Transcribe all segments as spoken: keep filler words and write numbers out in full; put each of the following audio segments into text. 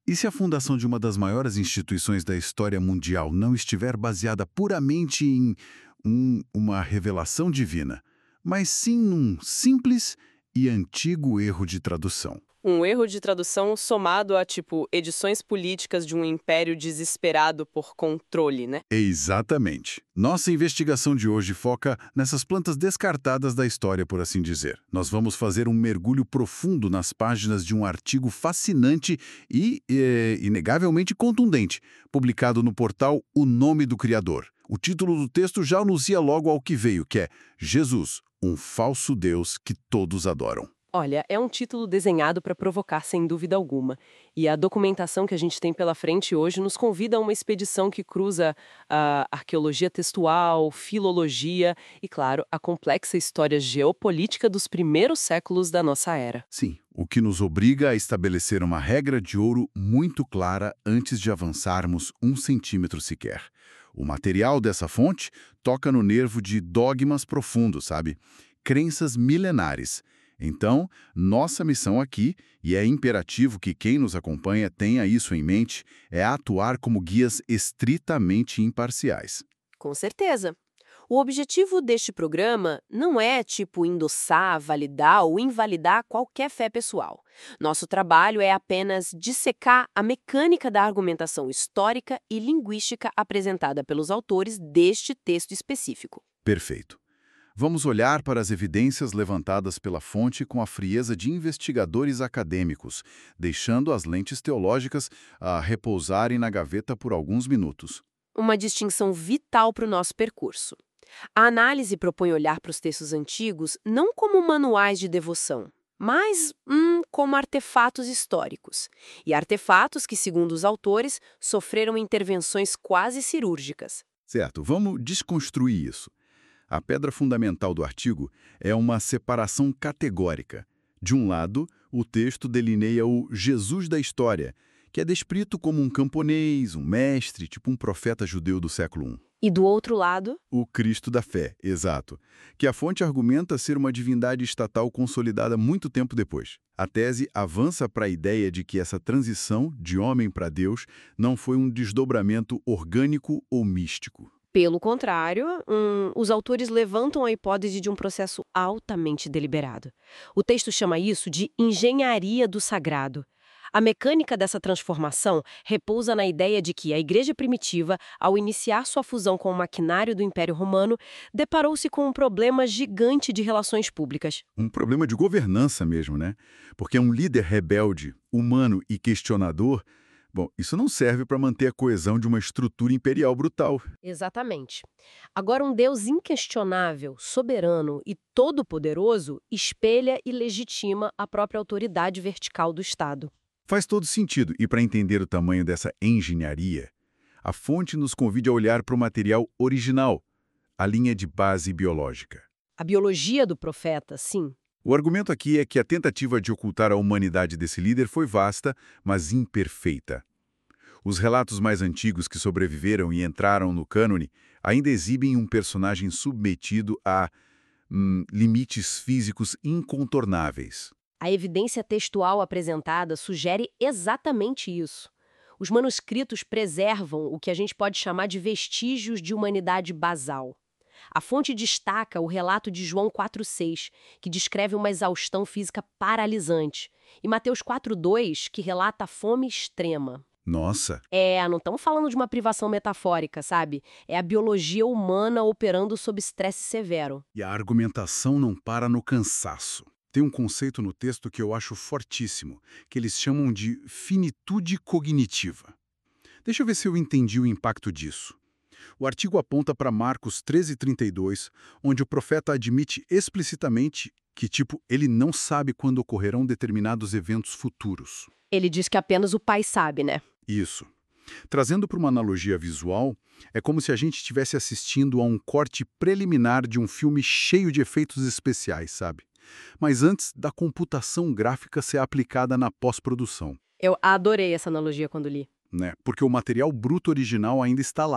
E se a fundação de uma das maiores instituições da história mundial não estiver baseada puramente em um- uma revelação divina, mas sim num simples e antigo erro de tradução? Um erro de tradução somado a, tipo, edições políticas de um império desesperado por controle, né? Exatamente. Nossa investigação de hoje foca nessas plantas descartadas da história, por assim dizer. Nós vamos fazer um mergulho profundo nas páginas de um artigo fascinante e, eh, inegavelmente contundente, publicado no portal O Nome do Criador. O título do texto já anuncia logo ao que veio, que é Jesus, um falso Deus que todos adoram. Olha, é um título desenhado para provocar, sem dúvida alguma. E a documentação que a gente tem pela frente hoje nos convida a uma expedição que cruza a arqueologia textual, filologia e, claro, a complexa história geopolítica dos primeiros séculos da nossa era. Sim, o que nos obriga a estabelecer uma regra de ouro muito clara antes de avançarmos um centímetro sequer. O material dessa fonte toca no nervo de dogmas profundos, sabe? Crenças milenares. Então, nossa missão aqui, e é imperativo que quem nos acompanha tenha isso em mente, é atuar como guias estritamente imparciais. Com certeza. O objetivo deste programa não é, tipo, endossar, validar ou invalidar qualquer fé pessoal. Nosso trabalho é apenas dissecar a mecânica da argumentação histórica e linguística apresentada pelos autores deste texto específico. Perfeito. Vamos olhar para as evidências levantadas pela fonte com a frieza de investigadores acadêmicos, deixando as lentes teológicas a repousarem na gaveta por alguns minutos. Uma distinção vital para o nosso percurso. A análise propõe olhar para os textos antigos não como manuais de devoção, mas hum, como artefatos históricos. E artefatos que, segundo os autores, sofreram intervenções quase cirúrgicas. Certo, vamos desconstruir isso. A pedra fundamental do artigo é uma separação categórica. De um lado, o texto delineia o Jesus da história, que é descrito como um camponês, um mestre, tipo um profeta judeu do século I. E do outro lado, O Cristo da fé, exato, que a fonte argumenta ser uma divindade estatal consolidada muito tempo depois. A tese avança para a ideia de que essa transição de homem para Deus não foi um desdobramento orgânico ou místico. pelo contrário, hum, os autores levantam a hipótese de um processo altamente deliberado. O texto chama isso de engenharia do sagrado. A mecânica dessa transformação repousa na ideia de que a Igreja primitiva, ao iniciar sua fusão com o maquinário do Império Romano, deparou-se com um problema gigante de relações públicas. Um problema de governança mesmo, né? Porque um líder rebelde, humano e questionador, bom, isso não serve para manter a coesão de uma estrutura imperial brutal. Exatamente. Agora, um Deus inquestionável, soberano e todo-poderoso espelha e legitima a própria autoridade vertical do Estado. Faz todo sentido, e para entender o tamanho dessa engenharia, a fonte nos convida a olhar para o material original, a linha de base biológica. A biologia do profeta, sim. O argumento aqui é que a tentativa de ocultar a humanidade desse líder foi vasta, mas imperfeita. Os relatos mais antigos que sobreviveram e entraram no cânone ainda exibem um personagem submetido a hum, limites físicos incontornáveis. A evidência textual apresentada sugere exatamente isso. Os manuscritos preservam o que a gente pode chamar de vestígios de humanidade basal. A fonte destaca o relato de João quatro seis, que descreve uma exaustão física paralisante, e Mateus quatro dois, que relata a fome extrema. Nossa! É, não estamos falando de uma privação metafórica, sabe? É a biologia humana operando sob estresse severo. E a argumentação não para no cansaço. Tem um conceito no texto que eu acho fortíssimo, que eles chamam de finitude cognitiva. Deixa eu ver se eu entendi o impacto disso. O artigo aponta para Marcos treze, trinta e dois, onde o profeta admite explicitamente que, tipo, ele não sabe quando ocorrerão determinados eventos futuros. Ele diz que apenas o pai sabe, né? Isso. Trazendo para uma analogia visual, é como se a gente estivesse assistindo a um corte preliminar de um filme cheio de efeitos especiais, sabe? Mas antes da computação gráfica ser aplicada na pós-produção, Eu adorei essa analogia quando li. né? Porque o material bruto original ainda está lá.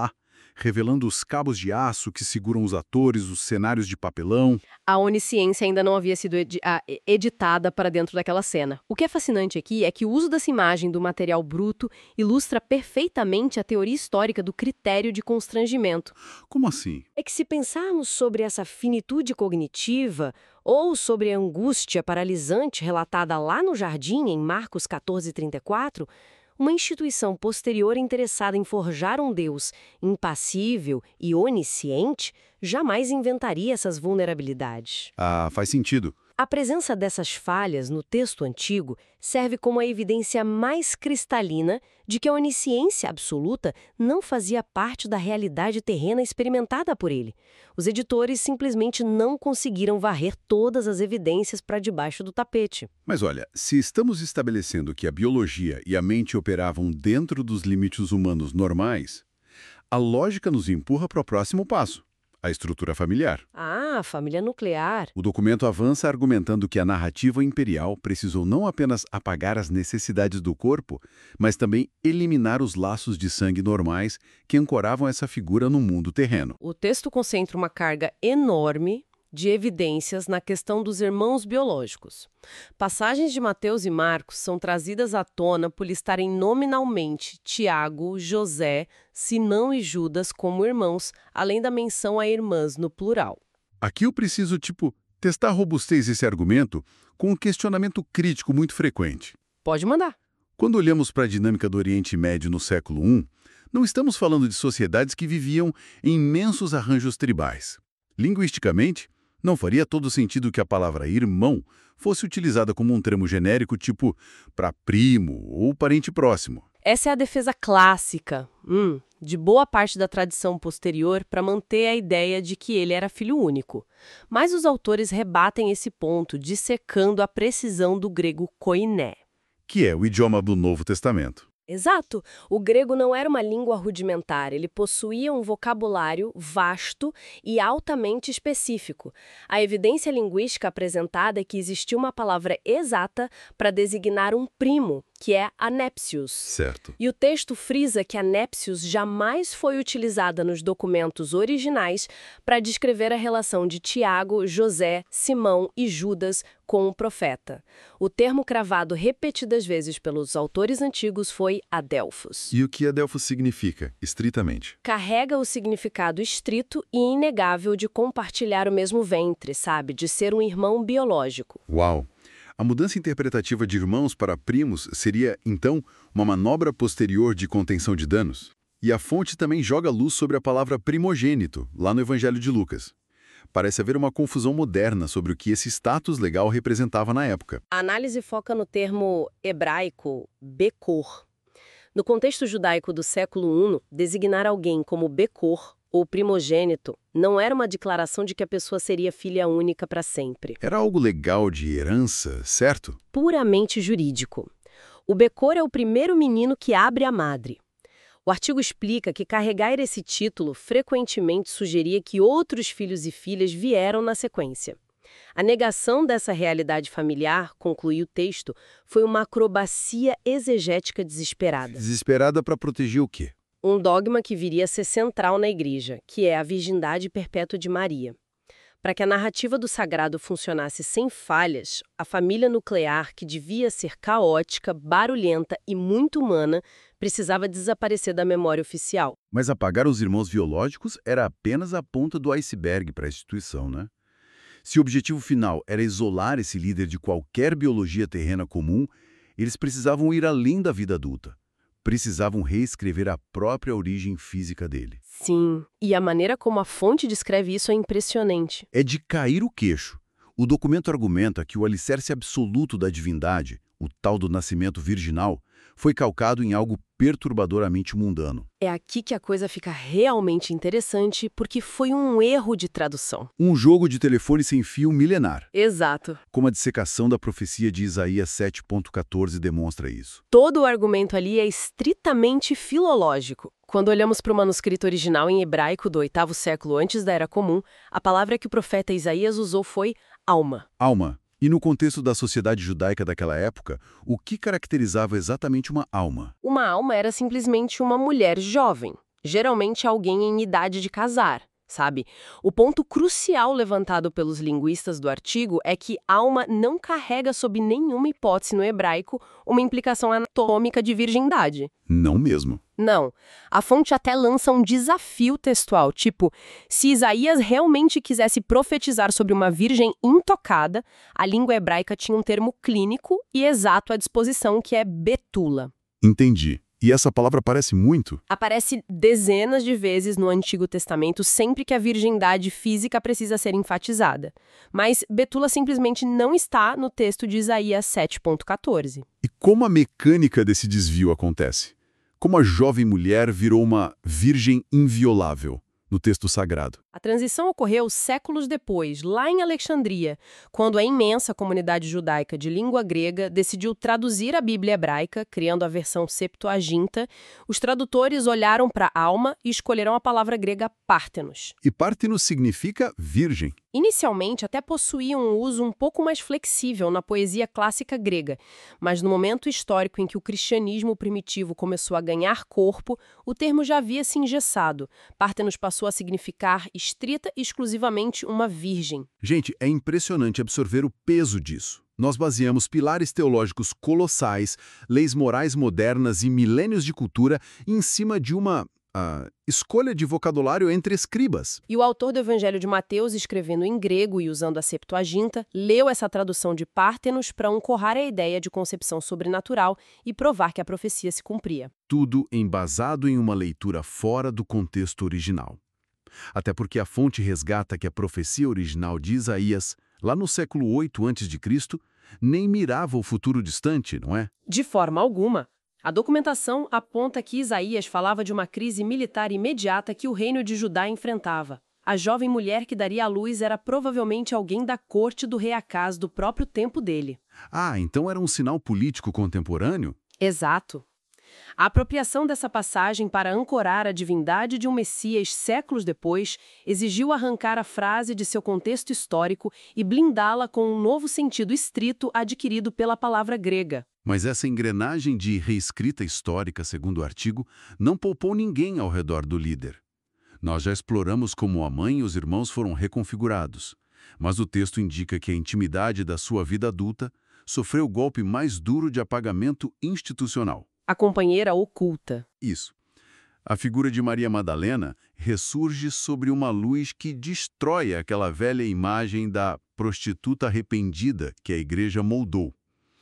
revelando os cabos de aço que seguram os atores, os cenários de papelão. A onisciência ainda não havia sido edi ah, editada para dentro daquela cena. O que é fascinante aqui é que o uso dessa imagem do material bruto ilustra perfeitamente a teoria histórica do critério de constrangimento. Como assim? É que se pensarmos sobre essa finitude cognitiva ou sobre a angústia paralisante relatada lá no jardim, em Marcos quatorze, trinta e quatro, uma instituição posterior interessada em forjar um Deus impassível e onisciente jamais inventaria essas vulnerabilidades. Ah, faz sentido. A presença dessas falhas no texto antigo serve como a evidência mais cristalina de que a onisciência absoluta não fazia parte da realidade terrena experimentada por ele. Os editores simplesmente não conseguiram varrer todas as evidências para debaixo do tapete. Mas olha, se estamos estabelecendo que a biologia e a mente operavam dentro dos limites humanos normais, a lógica nos empurra para o próximo passo. A estrutura familiar. Ah, família nuclear. O documento avança argumentando que a narrativa imperial precisou não apenas apagar as necessidades do corpo, mas também eliminar os laços de sangue normais que ancoravam essa figura no mundo terreno. O texto concentra uma carga enorme de evidências na questão dos irmãos biológicos. Passagens de Mateus e Marcos são trazidas à tona por listarem nominalmente Tiago, José, Simão e Judas como irmãos, além da menção a irmãs no plural. Aqui eu preciso, tipo, testar a robustez desse argumento com um questionamento crítico muito frequente. Pode mandar. Quando olhamos para a dinâmica do Oriente Médio no século primeiro, não estamos falando de sociedades que viviam em imensos arranjos tribais. Linguisticamente, não faria todo sentido que a palavra irmão fosse utilizada como um termo genérico tipo para primo ou parente próximo. Essa é a defesa clássica, hum, de boa parte da tradição posterior para manter a ideia de que ele era filho único. Mas os autores rebatem esse ponto, dissecando a precisão do grego koiné. Que é o idioma do Novo Testamento. Exato. O grego não era uma língua rudimentar, ele possuía um vocabulário vasto e altamente específico. A evidência linguística apresentada é que existia uma palavra exata para designar um primo, que é anépsios. Certo. E o texto frisa que anépsios jamais foi utilizada nos documentos originais para descrever a relação de Tiago, José, Simão e Judas com o profeta. O termo cravado repetidas vezes pelos autores antigos foi adelphos. E o que adelphos significa, estritamente? Carrega o significado estrito e inegável de compartilhar o mesmo ventre, sabe? De ser um irmão biológico. Uau! A mudança interpretativa de irmãos para primos seria, então, uma manobra posterior de contenção de danos? E a fonte também joga luz sobre a palavra primogênito, lá no Evangelho de Lucas. Parece haver uma confusão moderna sobre o que esse status legal representava na época. A análise foca no termo hebraico Bekor. No contexto judaico do século I, designar alguém como Bekor, ou primogênito, não era uma declaração de que a pessoa seria filha única para sempre. Era algo legal de herança, certo? Puramente jurídico. O Bekor é o primeiro menino que abre a madre. O artigo explica que carregar esse título frequentemente sugeria que outros filhos e filhas vieram na sequência. A negação dessa realidade familiar, conclui o texto, foi uma acrobacia exegética desesperada. Desesperada para proteger o quê? Um dogma que viria a ser central na Igreja, que é a virgindade perpétua de Maria. Para que a narrativa do sagrado funcionasse sem falhas, a família nuclear, que devia ser caótica, barulhenta e muito humana, precisava desaparecer da memória oficial. Mas apagar os irmãos biológicos era apenas a ponta do iceberg para a instituição, né? Se o objetivo final era isolar esse líder de qualquer biologia terrena comum, eles precisavam ir além da vida adulta. Precisavam reescrever a própria origem física dele. Sim, e a maneira como a fonte descreve isso é impressionante. É de cair o queixo. O documento argumenta que o alicerce absoluto da divindade, o tal do nascimento virginal, foi calcado em algo perturbadoramente mundano. É aqui que a coisa fica realmente interessante, porque foi um erro de tradução. Um jogo de telefone sem fio milenar. Exato. Como a dissecação da profecia de Isaías sete ponto quatorze demonstra isso. Todo o argumento ali é estritamente filológico. Quando olhamos para o manuscrito original em hebraico do oitavo século antes da Era Comum, a palavra que o profeta Isaías usou foi alma. Alma. E no contexto da sociedade judaica daquela época, o que caracterizava exatamente uma alma? Uma alma era simplesmente uma mulher jovem. geralmente alguém em idade de casar, sabe? O ponto crucial levantado pelos linguistas do artigo é que alma não carrega sob nenhuma hipótese no hebraico uma implicação anatômica de virgindade. Não mesmo. Não. A fonte até lança um desafio textual, tipo, se Isaías realmente quisesse profetizar sobre uma virgem intocada, a língua hebraica tinha um termo clínico e exato à disposição, que é betula. Entendi. E essa palavra aparece muito? Aparece dezenas de vezes no Antigo Testamento sempre que a virgindade física precisa ser enfatizada. Mas betula simplesmente não está no texto de Isaías sete ponto quatorze. E como a mecânica desse desvio acontece? Como a jovem mulher virou uma virgem inviolável no texto sagrado? A transição ocorreu séculos depois, lá em Alexandria, quando a imensa comunidade judaica de língua grega decidiu traduzir a Bíblia hebraica, criando a versão Septuaginta. Os tradutores olharam para a alma e escolheram a palavra grega pártenos. E pártenos significa virgem. Inicialmente, até possuía um uso um pouco mais flexível na poesia clássica grega, mas no momento histórico em que o cristianismo primitivo começou a ganhar corpo, o termo já havia se engessado. Pártenos passou a significar estrita e exclusivamente uma virgem. Gente, é impressionante absorver o peso disso. Nós baseamos pilares teológicos colossais, leis morais modernas e milênios de cultura em cima de uma uh, escolha de vocabulário entre escribas. E o autor do Evangelho de Mateus, escrevendo em grego e usando a Septuaginta, leu essa tradução de Pártenos para ancorar a ideia de concepção sobrenatural e provar que a profecia se cumpria. Tudo embasado em uma leitura fora do contexto original. Até porque a fonte resgata que a profecia original de Isaías, lá no século oito antes de Cristo, nem mirava o futuro distante, não é? De forma alguma. A documentação aponta que Isaías falava de uma crise militar imediata que o reino de Judá enfrentava. A jovem mulher que daria à luz era provavelmente alguém da corte do rei Acaz do próprio tempo dele. Ah, então era um sinal político contemporâneo? Exato. A apropriação dessa passagem para ancorar a divindade de um Messias séculos depois exigiu arrancar a frase de seu contexto histórico e blindá-la com um novo sentido estrito adquirido pela palavra grega. Mas essa engrenagem de reescrita histórica, segundo o artigo, não poupou ninguém ao redor do líder. Nós já exploramos como a mãe e os irmãos foram reconfigurados, mas o texto indica que a intimidade da sua vida adulta sofreu o golpe mais duro de apagamento institucional. A companheira oculta. Isso. A figura de Maria Madalena ressurge sobre uma luz que destrói aquela velha imagem da prostituta arrependida que a igreja moldou.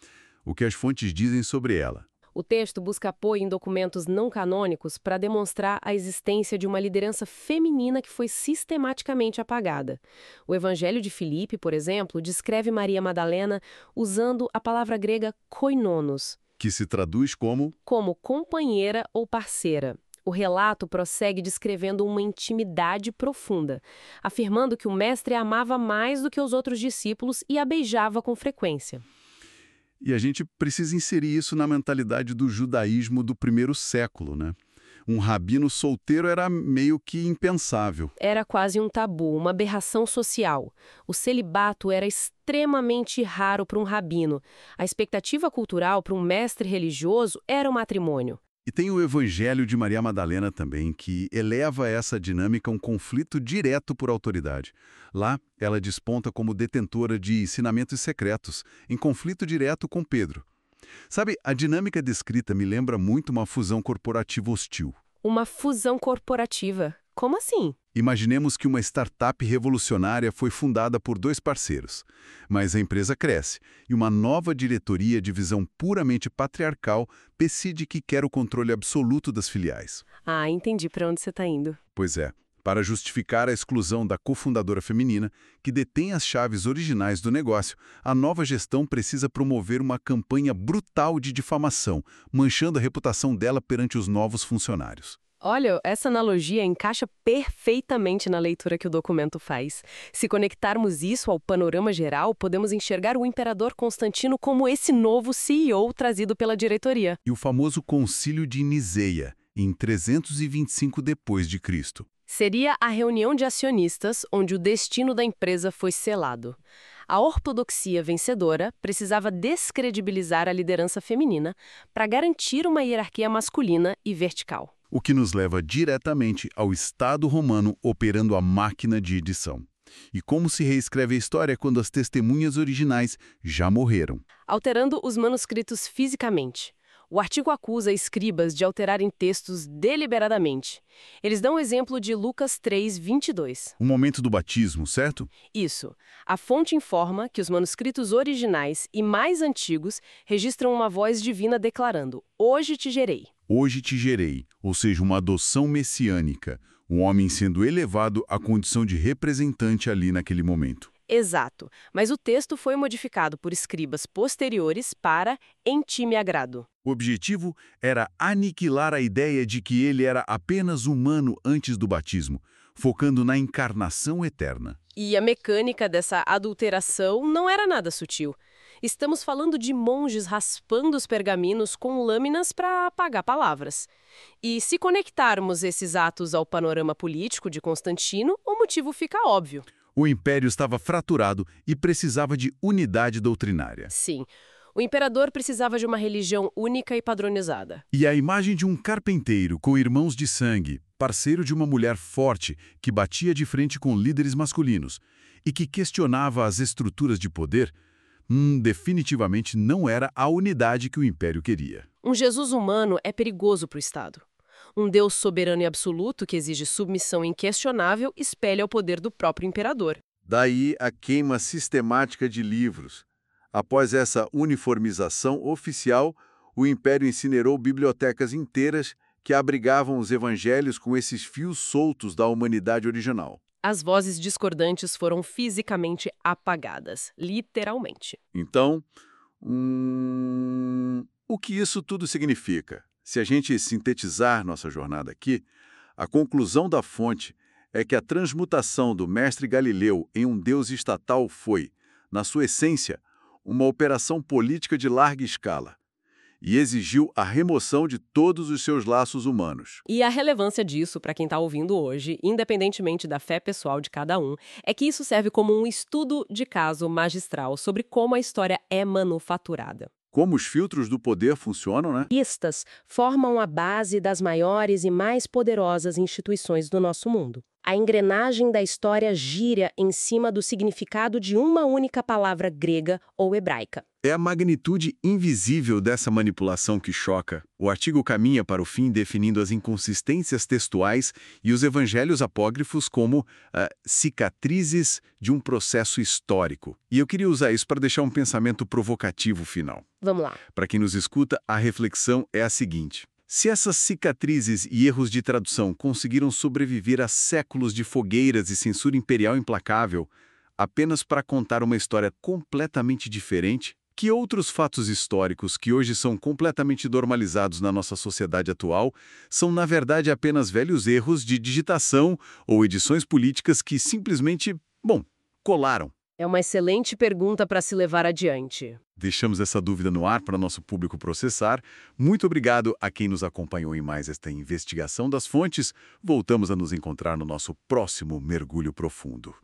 O que as fontes dizem sobre ela? O texto busca apoio em documentos não canônicos para demonstrar a existência de uma liderança feminina que foi sistematicamente apagada. O Evangelho de Filipe, por exemplo, descreve Maria Madalena usando a palavra grega koinonos, que se traduz como? Como companheira ou parceira. O relato prossegue descrevendo uma intimidade profunda, afirmando que o mestre a amava mais do que os outros discípulos e a beijava com frequência. E a gente precisa inserir isso na mentalidade do judaísmo do primeiro século, né? Um rabino solteiro era meio que impensável. Era quase um tabu, uma aberração social. O celibato era extremamente raro para um rabino. A expectativa cultural para um mestre religioso era o matrimônio. E tem o Evangelho de Maria Madalena também, que eleva essa dinâmica a um conflito direto por autoridade. Lá, ela desponta como detentora de ensinamentos secretos, em conflito direto com Pedro. Sabe, a dinâmica descrita me lembra muito uma fusão corporativa hostil. Uma fusão corporativa? Como assim? Imaginemos que uma startup revolucionária foi fundada por dois parceiros, mas a empresa cresce e uma nova diretoria de visão puramente patriarcal decide que quer o controle absoluto das filiais. Ah, entendi para onde você está indo. Pois é. Para justificar a exclusão da cofundadora feminina, que detém as chaves originais do negócio, a nova gestão precisa promover uma campanha brutal de difamação, manchando a reputação dela perante os novos funcionários. Olha, essa analogia encaixa perfeitamente na leitura que o documento faz. Se conectarmos isso ao panorama geral, podemos enxergar o imperador Constantino como esse novo C E O trazido pela diretoria. E o famoso Concílio de Niceia, em trezentos e vinte e cinco depois de Cristo. Seria a reunião de acionistas onde o destino da empresa foi selado. A ortodoxia vencedora precisava descredibilizar a liderança feminina para garantir uma hierarquia masculina e vertical. O que nos leva diretamente ao Estado romano operando a máquina de edição. E como se reescreve a história quando as testemunhas originais já morreram. Alterando os manuscritos fisicamente. O artigo acusa escribas de alterarem textos deliberadamente. Eles dão o exemplo de Lucas três, vinte e dois. O momento do batismo, certo? Isso. A fonte informa que os manuscritos originais e mais antigos registram uma voz divina declarando: "Hoje te gerei". Hoje te gerei, ou seja, uma adoção messiânica, um homem sendo elevado à condição de representante ali naquele momento. Exato. Mas o texto foi modificado por escribas posteriores para "em ti me agrado". O objetivo era aniquilar a ideia de que ele era apenas humano antes do batismo, focando na encarnação eterna. E a mecânica dessa adulteração não era nada sutil. Estamos falando de monges raspando os pergaminhos com lâminas para apagar palavras. E se conectarmos esses atos ao panorama político de Constantino, o motivo fica óbvio. O império estava fraturado e precisava de unidade doutrinária. Sim. O imperador precisava de uma religião única e padronizada. E a imagem de um carpinteiro com irmãos de sangue, parceiro de uma mulher forte que batia de frente com líderes masculinos e que questionava as estruturas de poder, hum, definitivamente não era a unidade que o império queria. Um Jesus humano é perigoso para o Estado. Um Deus soberano e absoluto que exige submissão inquestionável espelha o poder do próprio imperador. Daí a queima sistemática de livros. Após essa uniformização oficial, o Império incinerou bibliotecas inteiras que abrigavam os evangelhos com esses fios soltos da humanidade original. As vozes discordantes foram fisicamente apagadas, literalmente. Então, hum, o que isso tudo significa? Se a gente sintetizar nossa jornada aqui, a conclusão da fonte é que a transmutação do mestre Galileu em um deus estatal foi, na sua essência, uma operação política de larga escala e exigiu a remoção de todos os seus laços humanos. E a relevância disso, para quem está ouvindo hoje, independentemente da fé pessoal de cada um, é que isso serve como um estudo de caso magistral sobre como a história é manufaturada. Como os filtros do poder funcionam, né? Pistas formam a base das maiores e mais poderosas instituições do nosso mundo. A engrenagem da história gira em cima do significado de uma única palavra grega ou hebraica. É a magnitude invisível dessa manipulação que choca. O artigo caminha para o fim definindo as inconsistências textuais e os evangelhos apócrifos como uh, cicatrizes de um processo histórico. E eu queria usar isso para deixar um pensamento provocativo final. Vamos lá. Para quem nos escuta, a reflexão é a seguinte. Se essas cicatrizes e erros de tradução conseguiram sobreviver a séculos de fogueiras e censura imperial implacável, apenas para contar uma história completamente diferente, que outros fatos históricos que hoje são completamente normalizados na nossa sociedade atual são, na verdade, apenas velhos erros de digitação ou edições políticas que simplesmente, bom, colaram? É uma excelente pergunta para se levar adiante. Deixamos essa dúvida no ar para nosso público processar. Muito obrigado a quem nos acompanhou em mais esta investigação das fontes. Voltamos a nos encontrar no nosso próximo mergulho profundo.